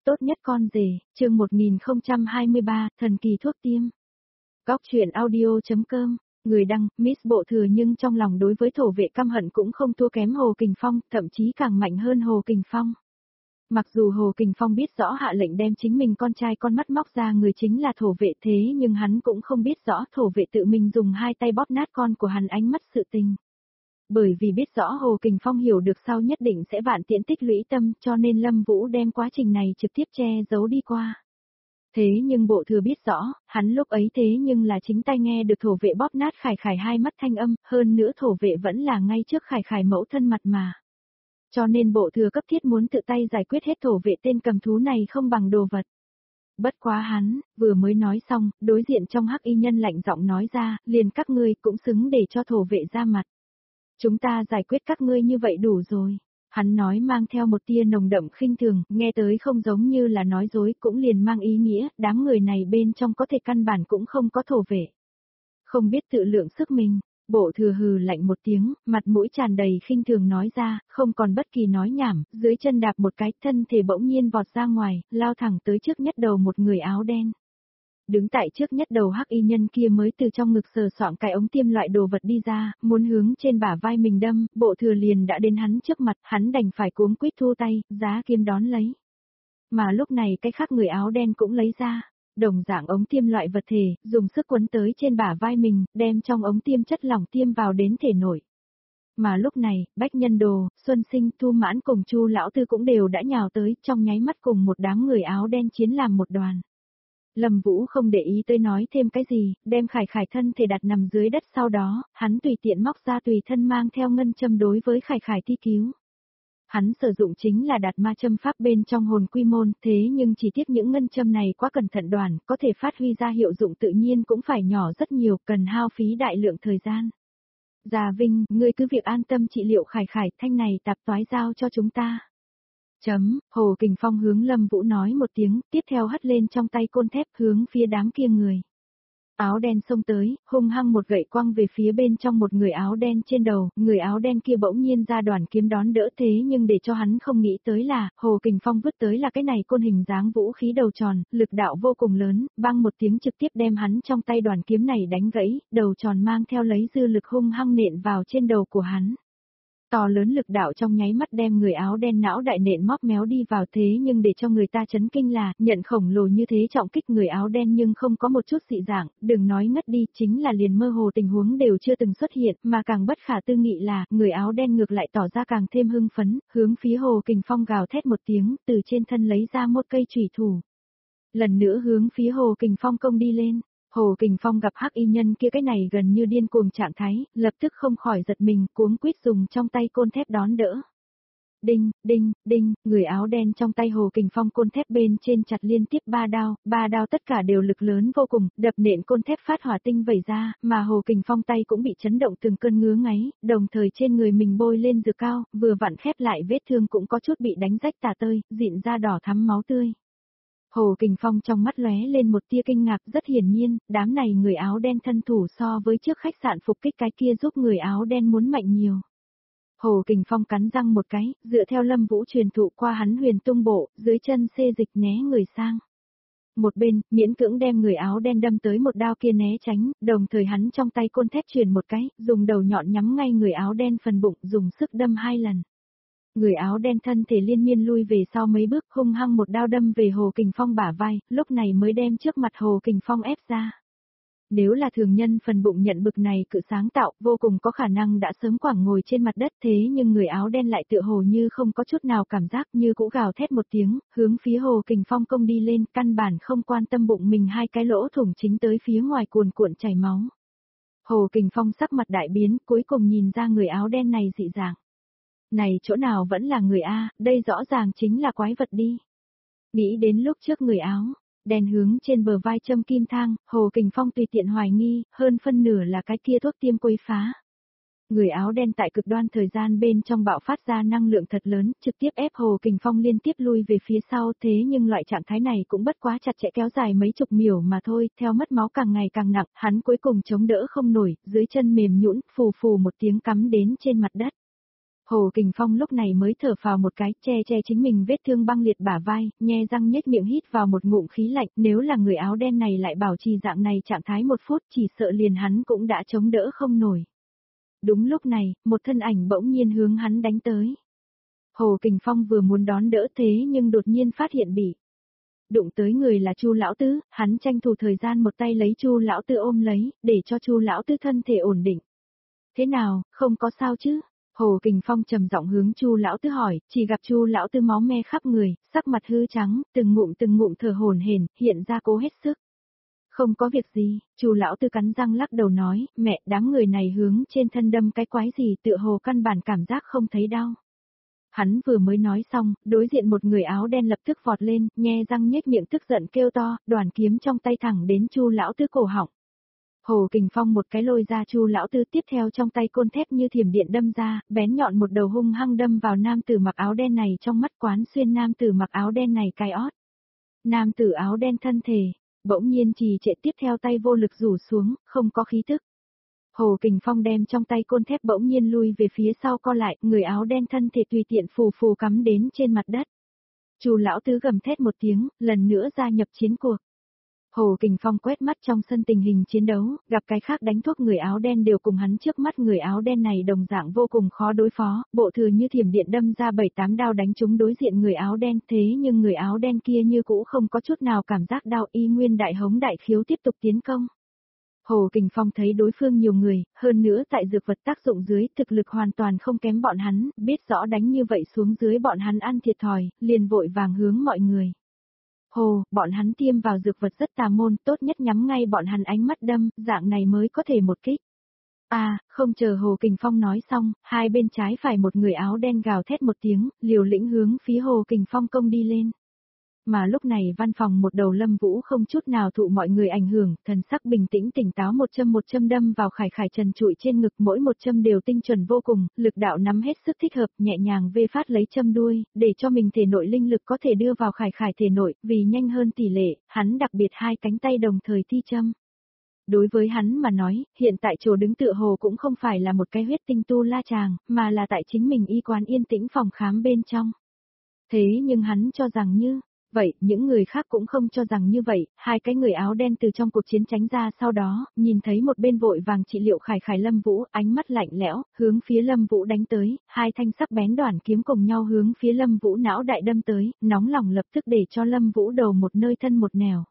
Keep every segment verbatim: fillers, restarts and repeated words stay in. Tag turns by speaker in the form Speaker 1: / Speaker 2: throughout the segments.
Speaker 1: Tốt nhất con rể, chương một nghìn không trăm hai mươi ba, thần kỳ thuốc tiêm. Góc truyện audio.com, người đăng, Miss Bộ Thừa nhưng trong lòng đối với thổ vệ căm hận cũng không thua kém Hồ Kình Phong, thậm chí càng mạnh hơn Hồ Kình Phong. Mặc dù Hồ Kình Phong biết rõ hạ lệnh đem chính mình con trai con mắt móc ra người chính là thổ vệ thế nhưng hắn cũng không biết rõ thổ vệ tự mình dùng hai tay bóp nát con của hắn ánh mắt sự tình. Bởi vì biết rõ Hồ Kình Phong hiểu được sau nhất định sẽ vạn tiện tích lũy tâm cho nên Lâm Vũ đem quá trình này trực tiếp che giấu đi qua. Thế nhưng Bộ Thừa biết rõ, hắn lúc ấy thế nhưng là chính tay nghe được thổ vệ bóp nát Khải Khải hai mắt thanh âm, hơn nữa thổ vệ vẫn là ngay trước Khải Khải mẫu thân mặt mà. Cho nên Bộ Thừa cấp thiết muốn tự tay giải quyết hết thổ vệ tên cầm thú này không bằng đồ vật. Bất quá hắn, vừa mới nói xong, đối diện trong hắc y nhân lạnh giọng nói ra, liền các ngươi cũng xứng để cho thổ vệ ra mặt. Chúng ta giải quyết các ngươi như vậy đủ rồi. Hắn nói mang theo một tia nồng đậm khinh thường, nghe tới không giống như là nói dối cũng liền mang ý nghĩa, đám người này bên trong có thể căn bản cũng không có thổ vệ. Không biết tự lượng sức mình, Bộ Thừa hừ lạnh một tiếng, mặt mũi tràn đầy khinh thường nói ra, không còn bất kỳ nói nhảm, dưới chân đạp một cái thân thể bỗng nhiên vọt ra ngoài, lao thẳng tới trước nhất đầu một người áo đen. Đứng tại trước nhất đầu hắc y nhân kia mới từ trong ngực sờ soạng cái ống tiêm loại đồ vật đi ra, muốn hướng trên bả vai mình đâm, Bộ Thừa liền đã đến hắn trước mặt, hắn đành phải cuống quýt thu tay, giá kiếm đón lấy. Mà lúc này cái khác người áo đen cũng lấy ra, đồng dạng ống tiêm loại vật thể, dùng sức quấn tới trên bả vai mình, đem trong ống tiêm chất lỏng tiêm vào đến thể nội. Mà lúc này, Bách Nhân Đồ, Xuân Sinh, Thu Mãn cùng Chu lão tư cũng đều đã nhào tới, trong nháy mắt cùng một đám người áo đen chiến làm một đoàn. Lâm Vũ không để ý tới nói thêm cái gì, đem Khải Khải thân thể đặt nằm dưới đất sau đó, hắn tùy tiện móc ra tùy thân mang theo ngân châm đối với Khải Khải thi cứu. Hắn sử dụng chính là đạt ma châm pháp bên trong hồn quy môn, thế nhưng chỉ tiếc những ngân châm này quá cẩn thận đoàn, có thể phát huy ra hiệu dụng tự nhiên cũng phải nhỏ rất nhiều, cần hao phí đại lượng thời gian. Già Vinh, ngươi cứ việc an tâm trị liệu Khải Khải, thanh này tạp toái giao cho chúng ta. Chấm, Hồ Kình Phong hướng Lâm Vũ nói một tiếng, tiếp theo hất lên trong tay côn thép hướng phía đám kia người. Áo đen xông tới, hung hăng một gậy quăng về phía bên trong một người áo đen trên đầu, người áo đen kia bỗng nhiên ra đoàn kiếm đón đỡ thế nhưng để cho hắn không nghĩ tới là, Hồ Kình Phong vứt tới là cái này côn hình dáng vũ khí đầu tròn, lực đạo vô cùng lớn, băng một tiếng trực tiếp đem hắn trong tay đoàn kiếm này đánh gãy, đầu tròn mang theo lấy dư lực hung hăng nện vào trên đầu của hắn. To lớn lực đạo trong nháy mắt đem người áo đen não đại nện móc méo đi vào thế nhưng để cho người ta chấn kinh là, nhận khổng lồ như thế trọng kích người áo đen nhưng không có một chút dị dạng, đừng nói ngất đi, chính là liền mơ hồ tình huống đều chưa từng xuất hiện, mà càng bất khả tư nghị là, người áo đen ngược lại tỏ ra càng thêm hưng phấn, hướng phía Hồ Kình Phong gào thét một tiếng, từ trên thân lấy ra một cây chủy thủ. Lần nữa hướng phía Hồ Kình Phong công đi lên. Hồ Kình Phong gặp hắc y nhân kia cái này gần như điên cuồng trạng thái, lập tức không khỏi giật mình, cuống quýt dùng trong tay côn thép đón đỡ. Đinh, đinh, đinh, người áo đen trong tay Hồ Kình Phong côn thép bên trên chặt liên tiếp ba đao, ba đao tất cả đều lực lớn vô cùng, đập nện côn thép phát hỏa tinh vẩy ra, mà Hồ Kình Phong tay cũng bị chấn động từng cơn ngứa ngáy, đồng thời trên người mình bôi lên dược cao, vừa vặn khép lại vết thương cũng có chút bị đánh rách tả tơi, dịn ra đỏ thắm máu tươi. Hồ Kình Phong trong mắt lóe lên một tia kinh ngạc, rất hiển nhiên, đám này người áo đen thân thủ so với trước khách sạn phục kích cái kia giúp người áo đen muốn mạnh nhiều. Hồ Kình Phong cắn răng một cái, dựa theo Lâm Vũ truyền thụ qua hắn huyền tung bộ, dưới chân xê dịch né người sang. Một bên, miễn cưỡng đem người áo đen đâm tới một đao kia né tránh, đồng thời hắn trong tay côn thép truyền một cái, dùng đầu nhọn nhắm ngay người áo đen phần bụng, dùng sức đâm hai lần. Người áo đen thân thể liên miên lui về sau mấy bước, hung hăng một đao đâm về Hồ Kình Phong bả vai, lúc này mới đem trước mặt Hồ Kình Phong ép ra. Nếu là thường nhân phần bụng nhận bực này cự sáng tạo, vô cùng có khả năng đã sớm quẳng ngồi trên mặt đất thế nhưng người áo đen lại tựa hồ như không có chút nào cảm giác như cũ gào thét một tiếng, hướng phía Hồ Kình Phong công đi lên, căn bản không quan tâm bụng mình hai cái lỗ thủng chính tới phía ngoài cuồn cuộn chảy máu. Hồ Kình Phong sắc mặt đại biến, cuối cùng nhìn ra người áo đen này dị dạng. Này chỗ nào vẫn là người A, đây rõ ràng chính là quái vật đi. Nghĩ đến lúc trước người áo, đèn hướng trên bờ vai châm kim thang, Hồ Kình Phong tùy tiện hoài nghi, hơn phân nửa là cái kia thuốc tiêm quấy phá. Người áo đen tại cực đoan thời gian bên trong bạo phát ra năng lượng thật lớn, trực tiếp ép Hồ Kình Phong liên tiếp lui về phía sau thế nhưng loại trạng thái này cũng bất quá chặt chẽ kéo dài mấy chục miểu mà thôi, theo mất máu càng ngày càng nặng, hắn cuối cùng chống đỡ không nổi, dưới chân mềm nhũn, phù phù một tiếng cắm đến trên mặt đất. Hồ Kình Phong lúc này mới thở phào một cái, che che chính mình vết thương băng liệt bả vai, nhe răng nhếch miệng hít vào một ngụm khí lạnh, nếu là người áo đen này lại bảo trì dạng này trạng thái một phút, chỉ sợ liền hắn cũng đã chống đỡ không nổi. Đúng lúc này, một thân ảnh bỗng nhiên hướng hắn đánh tới. Hồ Kình Phong vừa muốn đón đỡ thế nhưng đột nhiên phát hiện bị đụng tới người là Chu lão tứ, hắn tranh thủ thời gian một tay lấy Chu lão tứ ôm lấy, để cho Chu lão tứ thân thể ổn định. Thế nào, không có sao chứ? Hồ Kình Phong trầm giọng hướng Chu lão tứ hỏi, chỉ gặp Chu lão tứ máu me khắp người, sắc mặt hư trắng, từng ngụm từng ngụm thở hổn hển, hiện ra cố hết sức. Không có việc gì, Chu lão tứ cắn răng lắc đầu nói, mẹ, đám người này hướng trên thân đâm cái quái gì, tựa hồ căn bản cảm giác không thấy đau. Hắn vừa mới nói xong, đối diện một người áo đen lập tức vọt lên, nhe răng nhếch miệng tức giận kêu to, đoàn kiếm trong tay thẳng đến Chu lão tứ cổ họng. Hồ Kình Phong một cái lôi ra Chu lão tứ, tiếp theo trong tay côn thép như thiểm điện đâm ra, bén nhọn một đầu hung hăng đâm vào nam tử mặc áo đen này trong mắt, quán xuyên nam tử mặc áo đen này cái ót. Nam tử áo đen thân thể, bỗng nhiên trì trệ, tiếp theo tay vô lực rủ xuống, không có khí tức. Hồ Kình Phong đem trong tay côn thép bỗng nhiên lui về phía sau co lại, người áo đen thân thể tùy tiện phù phù cắm đến trên mặt đất. Chu lão tứ gầm thét một tiếng, lần nữa gia nhập chiến cuộc. Hồ Kình Phong quét mắt trong sân tình hình chiến đấu, gặp cái khác đánh thuốc người áo đen đều cùng hắn trước mắt người áo đen này đồng dạng vô cùng khó đối phó, bộ thừa như thiểm điện đâm ra bảy tám đao đánh trúng đối diện người áo đen, thế nhưng người áo đen kia như cũ không có chút nào cảm giác đau, y nguyên đại hống đại khiếu tiếp tục tiến công. Hồ Kình Phong thấy đối phương nhiều người, hơn nữa tại dược vật tác dụng dưới, thực lực hoàn toàn không kém bọn hắn, biết rõ đánh như vậy xuống dưới bọn hắn ăn thiệt thòi, liền vội vàng hướng mọi người. Hồ, bọn hắn tiêm vào dược vật rất tà môn, tốt nhất nhắm ngay bọn hắn ánh mắt đâm, dạng này mới có thể một kích. À, không chờ Hồ Kình Phong nói xong, hai bên trái phải một người áo đen gào thét một tiếng, liều lĩnh hướng phía Hồ Kình Phong công đi lên. Mà lúc này văn phòng một đầu Lâm Vũ không chút nào thụ mọi người ảnh hưởng, thần sắc bình tĩnh tỉnh táo, một châm một châm đâm vào Khải Khải trần trụi trên ngực, mỗi một châm đều tinh chuẩn vô cùng, lực đạo nắm hết sức thích hợp, nhẹ nhàng vê phát lấy châm đuôi, để cho mình thể nội linh lực có thể đưa vào Khải Khải thể nội, vì nhanh hơn tỷ lệ, hắn đặc biệt hai cánh tay đồng thời thi châm. Đối với hắn mà nói, hiện tại chỗ đứng tựa hồ cũng không phải là một cái huyết tinh tu la chàng, mà là tại chính mình y quán yên tĩnh phòng khám bên trong. Thế nhưng hắn cho rằng như vậy, những người khác cũng không cho rằng như vậy, hai cái người áo đen từ trong cuộc chiến tránh ra, sau đó, nhìn thấy một bên vội vàng trị liệu Khải Khải Lâm Vũ, ánh mắt lạnh lẽo, hướng phía Lâm Vũ đánh tới, hai thanh sắc bén đoản kiếm cùng nhau hướng phía Lâm Vũ não đại đâm tới, nóng lòng lập tức để cho Lâm Vũ đầu một nơi thân một nẻo.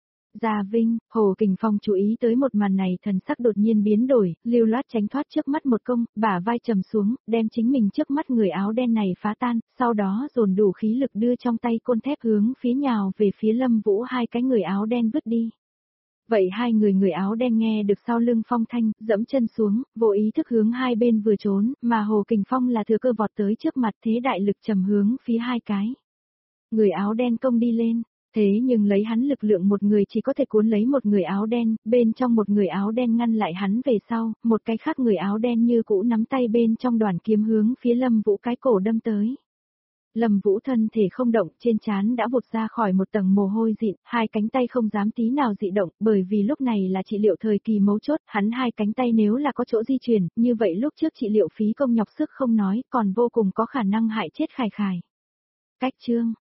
Speaker 1: Gia Vinh, Hồ Kình Phong chú ý tới một màn này, thần sắc đột nhiên biến đổi, lưu loát tránh thoát trước mắt một công, bả vai trầm xuống, đem chính mình trước mắt người áo đen này phá tan, sau đó dồn đủ khí lực đưa trong tay côn thép hướng phía nhào về phía Lâm Vũ hai cái người áo đen vứt đi. Vậy hai người người áo đen nghe được sau lưng phong thanh, dẫm chân xuống, vô ý thức hướng hai bên vừa trốn, mà Hồ Kình Phong là thừa cơ vọt tới trước mặt, thế đại lực trầm hướng phía hai cái người áo đen công đi lên. Thế nhưng lấy hắn lực lượng một người chỉ có thể cuốn lấy một người áo đen, bên trong một người áo đen ngăn lại hắn về sau, một cái khác người áo đen như cũ nắm tay bên trong đoàn kiếm hướng phía Lâm Vũ cái cổ đâm tới. Lâm Vũ thân thể không động, trên trán đã vụt ra khỏi một tầng mồ hôi dịn, hai cánh tay không dám tí nào dị động, bởi vì lúc này là trị liệu thời kỳ mấu chốt, hắn hai cánh tay nếu là có chỗ di chuyển, như vậy lúc trước trị liệu phí công nhọc sức không nói, còn vô cùng có khả năng hại chết Khải Khải. Cách chương